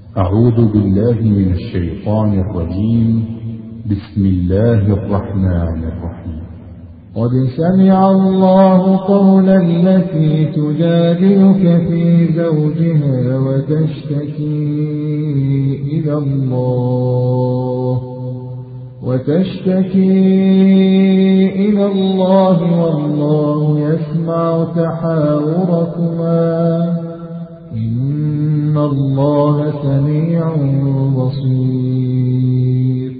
أعوذ بالله من الشيطان الرجيم. بسم الله الرحمن الرحيم. قد سمع الله قول التي تجادلك في زوجها وتشتكي إلى الله والله يسمع تحاوركما إن الله سميع بصير.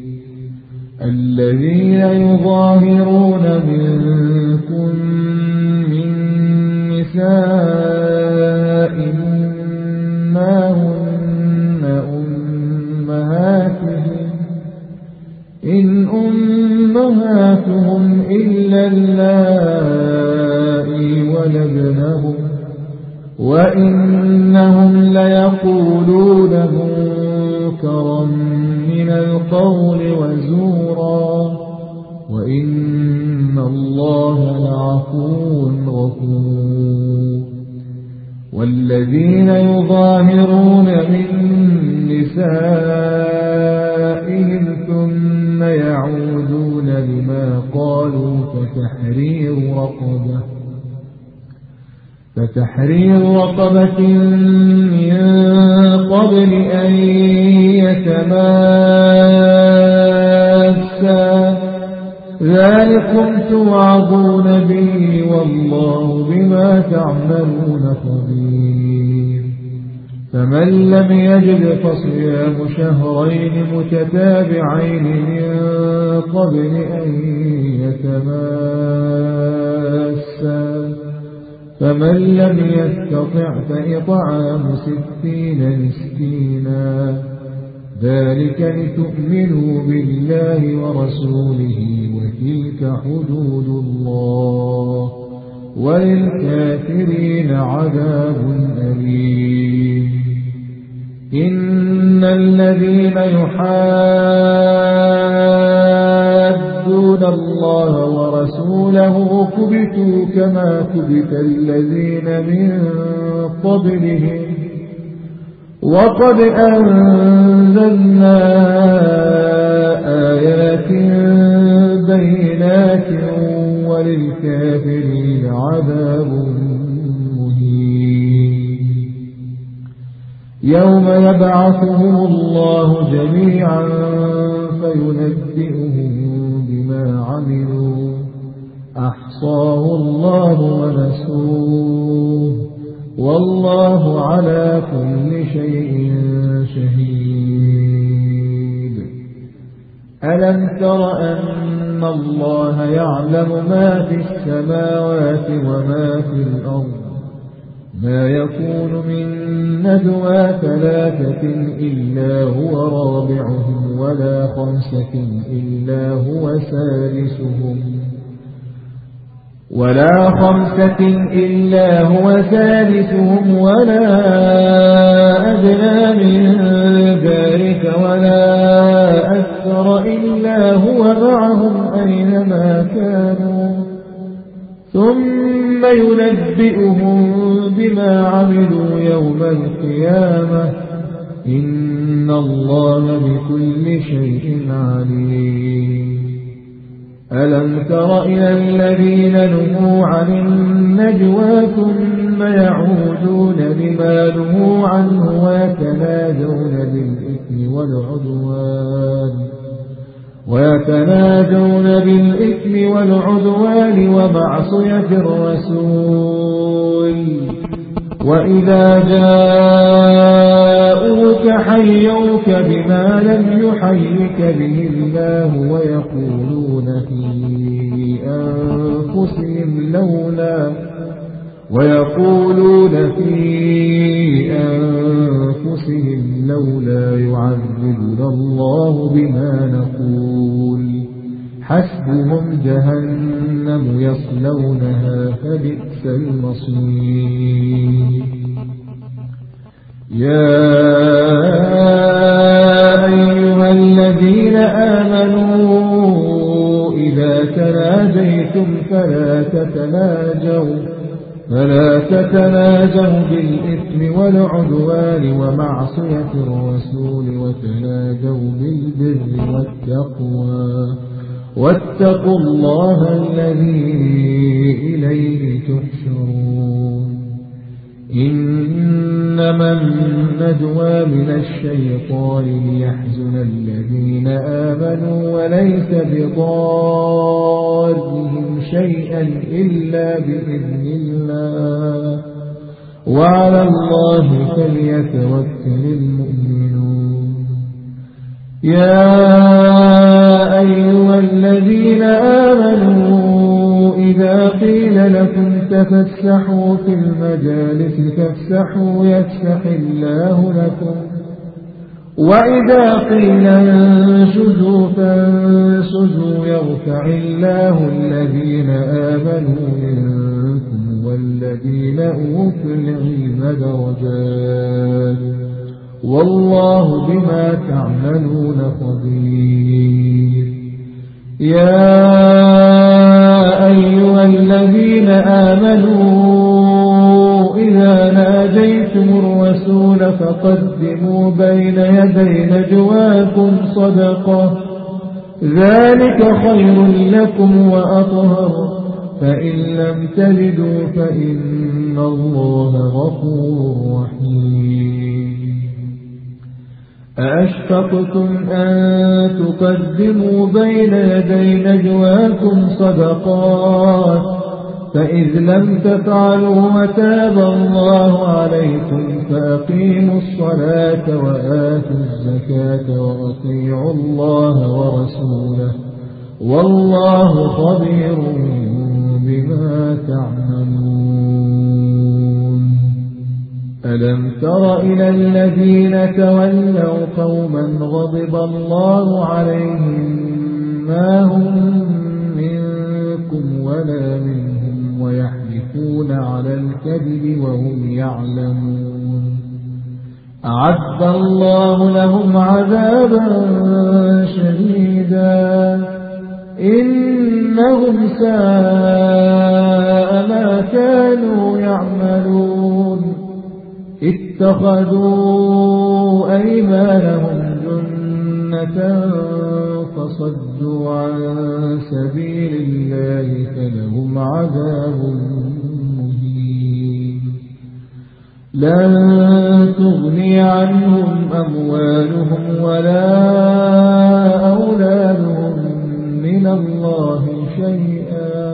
الذين يظاهرون منكم من نسائهم ما هن إن أمهاتهم إلا اللائي ولدنهم وإنهم ليقولون منكرا من القول وزورا وإن الله لعفو غفور. والذين يظاهرون من نسائهم ثم يعودون لما قالوا فتحرير رقبة من قبل أن يتماسا ذلكم توعظون به والله بما تعملون خبير. فمن لم يجد فصيام شهرين متتابعين من قبل أن يتماسا فمن لم يستطع فإطعام 60 مسكينا ذلك لتؤمنوا بالله ورسوله وتلك حدود الله وللكافرين عذاب أليم. إن الذين يحادون الله ورسوله كبتوا كما كبت الذين من قبلهم وقد أنزلنا آيات بينات وللكافرين عذاب مهين. يوم يبعثهم الله جميعا فينبئهم بما عملوا أحصاه الله ونسوه والله على كل شيء شهيد. ألم تر أن الله يعلم ما في السماوات وما في الأرض ما يكون من نجوى 3 إلا هو رابعهم ولا 5 إلا هو سادسهم ولا أدنى من ذلك ولا أكثر إلا هو معهم أينما كانوا ثم ينبئهم بما عملوا يوم القيامة إن الله بكل شيء عليم. ألم تر إلى الذين نهوا عن النجوى ثم يعودون لما نهوا عنه ويتناجون بالإثم والعدوان ومعصية الرسول وإذا جاءوك حيوك بما لم يحيك به الله ويقولون في أنفسهم لولا يعذبنا الله بما نقول حسبهم جهنم يصلونها فبئس المصير. يا أيها الذين آمنوا إذا تناجيتم فلا تتناجوا بالإثم بالإثم والعدوان ومعصية الرسول وتنادوا بالبر والتقوى واتقوا الله الذي إليه تحشرون إنما النجوى من الشيطان ليحزن الذين آمنوا وليس بضارهم شيئا إلا بإذن الله وعلى الله فليتوكل المؤمنون يا أيها الذين آمنوا إذا قيل لكم تفسحوا في المجالس فافسحوا يفسح الله لكم وإذا قيل انشزوا فانشزوا يرفع الله الذين آمنوا منكم والذين أوتوا العلم درجات والله بما تعملون خبير يا أيها الذين آمنوا إذا ناجيتم الرسول فقدموا بين يدي نجواكم صدقة ذلك خير لكم وأطهر فإن لم تجدوا فإن الله غفور رحيم أأشفقتم أن تقدموا بين يدي نجواكم صدقات فإذ لم تفعلوا وتاب الله عليكم فأقيموا الصلاة وآتوا الزكاة وأطيعوا الله ورسوله والله خبير بما تعملون ألم تر إلى الذين تولوا قوما غضب الله عليهم ما هم منكم ولا منهم ويحلفون على الكذب وهم يعلمون أعد الله لهم عذابا شديدا إنهم ساء ما كانوا يعملون اتخذوا أيمانهم جنة فصدوا عن سبيل الله فلهم عذاب مهين لن تغني عنهم أموالهم ولا أولادهم من الله شيئا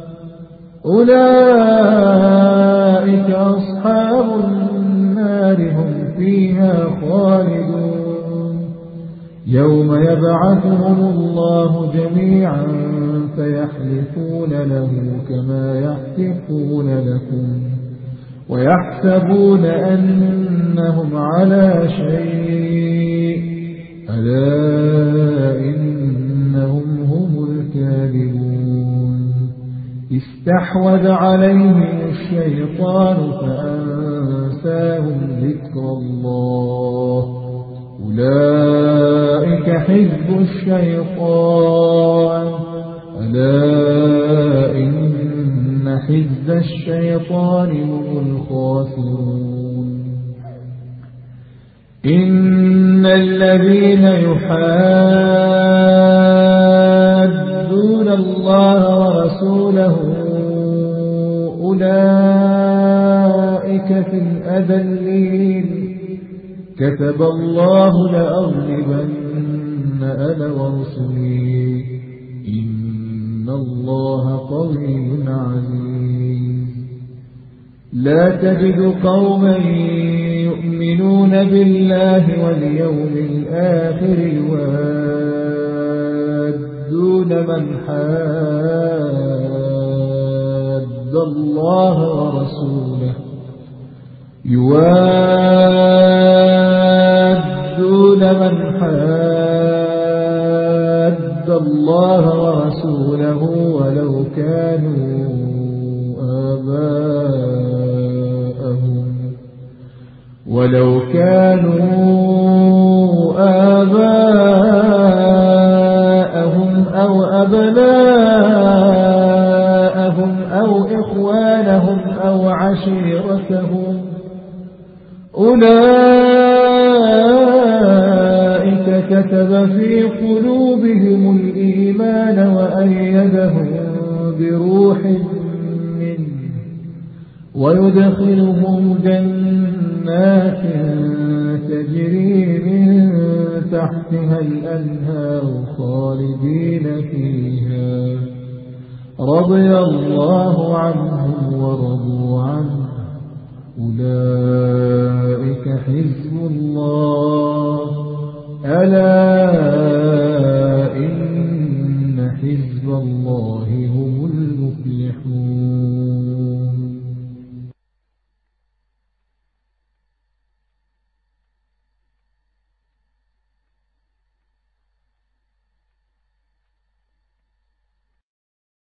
أولئك أصحاب النار هم فيها خالدون يوم يبعثهم الله جميعا فيحلفون له كما يحلفون لكم ويحسبون أنهم على شيء ألا إنهم هم الكاذبون استحوذ عليهم الشيطان فأنساهم ذكر الله أولئك حزب الشيطان ألا إن حزب الشيطان هم الخاسرون إن الذين يحادون الله ورسوله أولئك في الأذلين كتب الله لأغلبن أنا ورسلي إن الله قوي عزيز لا تجد قوما يؤمنون بالله واليوم الآخر يوادون من حاد الله ورسوله يوادون من حاد الله ورسوله ولو كانوا آباءهم أو أبناءهم أو إخوانهم أو عشيرتهم في قلوبهم الإيمان وأيدهم بروح منه ويدخلهم جنات تجري من تحتها الأنهار خالدين فيها رضي الله عنهم ورضوا عنه أولئك حزب